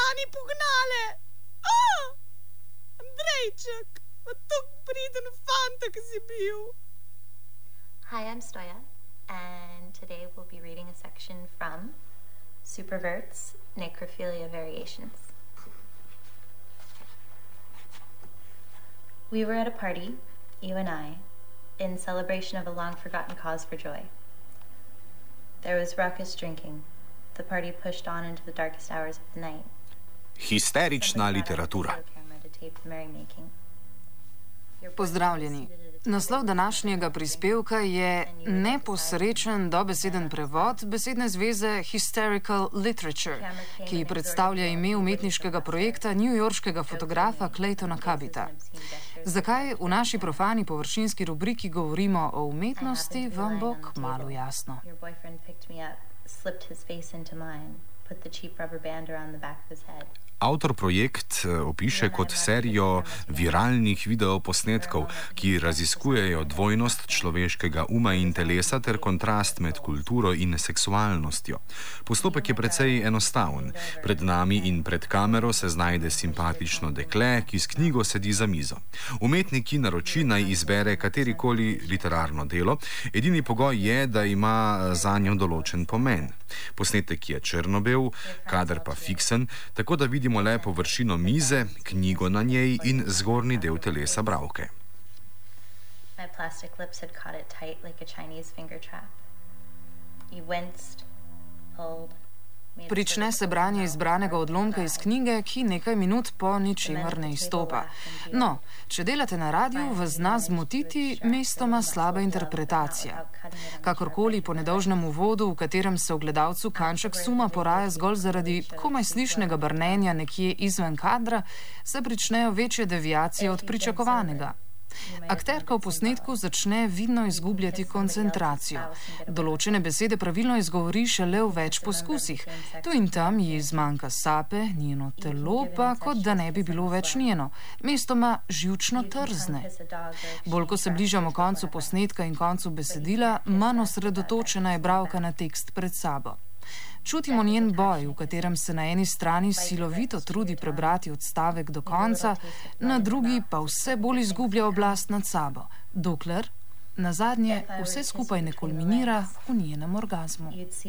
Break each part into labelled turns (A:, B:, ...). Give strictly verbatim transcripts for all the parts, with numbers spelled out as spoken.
A: dlani pognale. Oh! Andrejček, pa tok priden fanta, ki si bil.
B: Hi, I'm Stoya, and today we'll be reading a section from Supervert's Necrophilia Variations. We were at a party, you and I, in celebration of a long-forgotten cause for joy. There was raucous drinking. The party pushed on into the darkest hours of the night.
C: Histerična literatura.
D: Pozdravljeni. Naslov današnjega prispevka je neposrečen dobeseden prevod besedne zveze Hysterical Literature, ki predstavlja ime umetniškega projekta newyorškega fotografa Claytona Cubbita. Zakaj v naši profani površinski rubriki govorimo o umetnosti, vam bo kmalu jasno.
C: Avtor projekt opiše kot serijo viralnih videoposnetkov, ki raziskujejo dvojnost človeškega uma in telesa ter kontrast med kulturo in seksualnostjo. Postopek je precej enostaven. Pred nami in pred kamero se znajde simpatično dekle, ki s knjigo sedi za mizo. Umetnik, ki naroči, naj izbere katerikoli literarno delo, edini pogoj je, da ima zanjo določen pomen. Posnetek je črno-bel, kader pa fiksen, tako da vidimo le površino mize, knjigo na njej in zgornji del telesa bralke.
B: My plastic lips had caught it tight like a Chinese finger trap. He winced, pulled.
D: Prične se branje izbranega odlomka iz knjige, ki nekaj minut po ničemer ne izstopa. No, če delate na radiju, vas zna zmotiti mestoma slaba interpretacija. Kakorkoli po nedolžnem uvodu, v katerem se v gledalcu kanček suma poraja zgolj zaradi komaj slišnega brnenja nekje izven kadra, se pričnejo večje deviacije od pričakovanega. Akterka v posnetku začne vidno izgubljati koncentracijo. Določene besede pravilno izgovori šele v več poskusih. Tu in tam ji zmanjka sape, njeno telo pa kot da ne bi bilo več njeno. Mestoma živčno trzne. Bolj ko se bližamo koncu posnetka in koncu besedila, manj osredotočena je bralka na tekst pred sabo. Čutimo njen boj, v katerem se na eni strani silovito trudi prebrati odstavek do konca, na drugi pa vse bolj izgublja oblast nad sabo, dokler nazadnje vse skupaj ne kulminira v njenem orgazmu.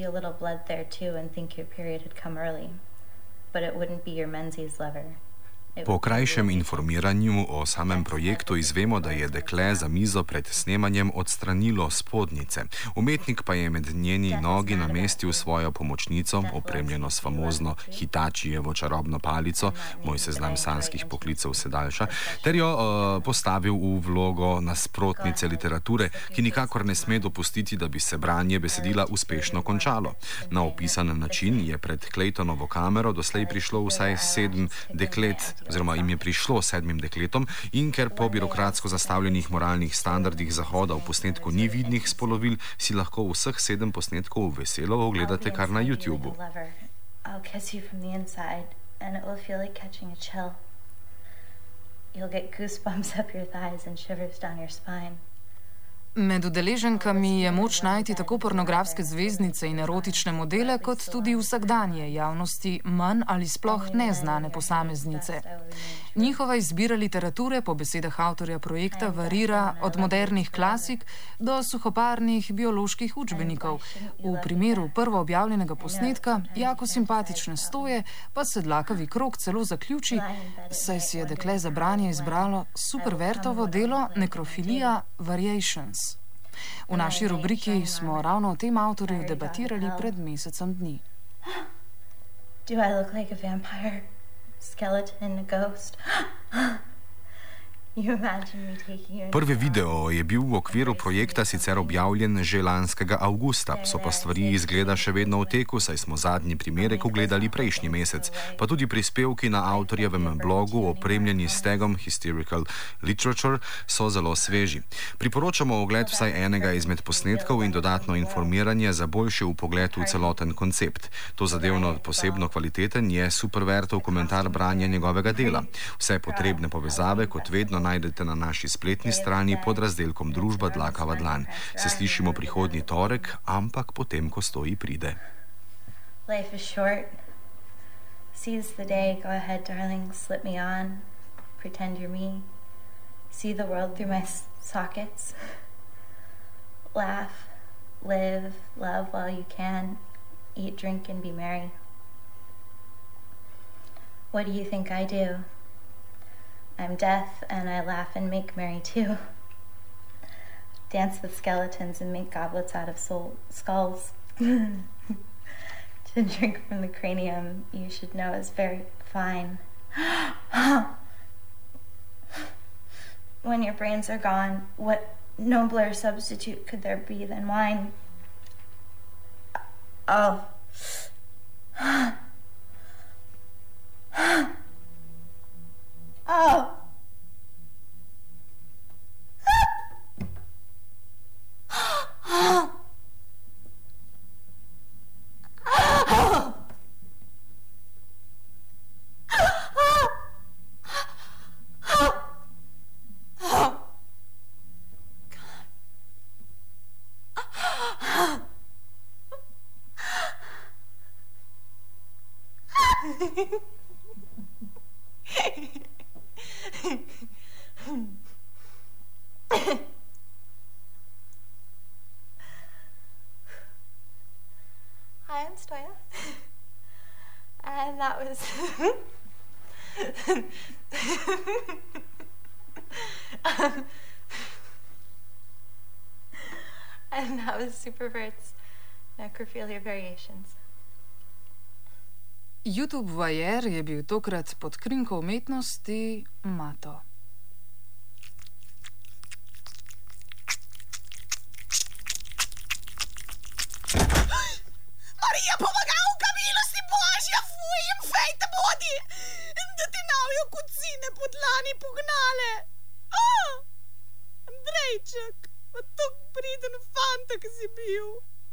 C: Po krajšem informiranju o samem projektu izvemo, da je dekle za mizo pred snemanjem odstranilo spodnjice. Umetnik pa je med njeni nogi namestil svojo pomočnico, opremljeno s famozno Hitačijevo čarobno palico, moj seznam sanskih poklicev se daljša, ter jo uh, postavil v vlogo nasprotnice literature, ki nikakor ne sme dopustiti, da bi se branje besedila uspešno končalo. Na opisan način je pred Claytonovo kamero doslej prišlo vsaj sedem deklet, oziroma jim je prišlo sedmim dekletom, in ker po birokratsko zastavljenih moralnih standardih zahoda v posnetku ni vidnih spolovil, si lahko vseh sedem posnetkov veselo ogledate kar na YouTubu.
D: Med udeleženkami je moč najti tako pornografske zvezdnice in erotične modele, kot tudi vsakdanje javnosti manj ali sploh neznane posameznice. Njihova izbira literature po besedah avtorja projekta varira od modernih klasik do suhoparnih bioloških učbenikov. V primeru prvo objavljenega posnetka, jako simpatične Stoje, pa se dlakavi krog celo zaključi, saj si je dekle za branje izbralo Supervertovo delo Necrophilia Variations. V naši rubriki smo ravno o tem avtorju debatirali pred mesecem dni.
B: Do I look like a vampire? Skeleton, a ghost?
C: Prvi video je bil v okviru projekta sicer objavljen že lanskega avgusta, so pa stvari izgleda še vedno v teku, saj smo zadnji primerek ugledali prejšnji mesec, pa tudi prispevki na avtorjevem blogu opremljeni s tagom Hysterical Literature so zelo sveži. Priporočamo ogled vsaj enega izmed posnetkov in dodatno informiranje za boljši vpogled v celoten koncept. To zadevno posebno kvaliteten je Supervertov komentar branja njegovega dela. Vse potrebne povezave, kot vedno, najdete na naši spletni strani pod razdelkom Družba Dlakava dlan. Se slišimo prihodnji torek, ampak potem, ko Stoji pride.
B: Life is short. Seize the day, go ahead, darling, slip me on, pretend you're me. See the world through my s- sockets. Laugh, live, love while you can. Eat, drink, and be merry. What do you think I do? I'm death, and I laugh and make merry too. Dance with skeletons and make goblets out of soul- skulls. To drink from the cranium, you should know, is very fine. When your brains are gone, what nobler substitute could there be than wine? Oh. Oh. Hi, I'm Stoya. And that was... um, and that was Supervert's Necrophilia Variations.
D: YouTube voajer je bil tokrat pod krinko umetnosti Mato.
A: Marija, pomagavka, milosti Božja, fuj, jim fejte bodi, da ti navijo kucine po dlani pognale. Oh, Andrejček, pa tok priden fanta, ki si bil.